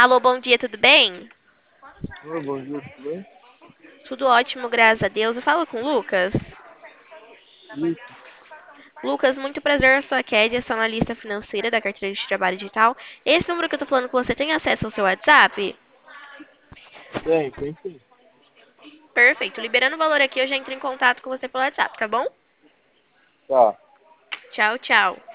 Alô, bom dia, tudo bem? Oi, bom dia, tudo bem? Tudo ótimo, graças a Deus. Eu falo com o Lucas. Isso, Lucas, muito prazer, eu sou a Kédia, sou analista financeira da carteira de trabalho digital. Esse número que eu tô falando com você tem acesso ao seu WhatsApp? tem sim. Perfeito. Liberando o valor aqui, eu já entro em contato com você pelo WhatsApp, tá bom? Tá. Tchau, tchau.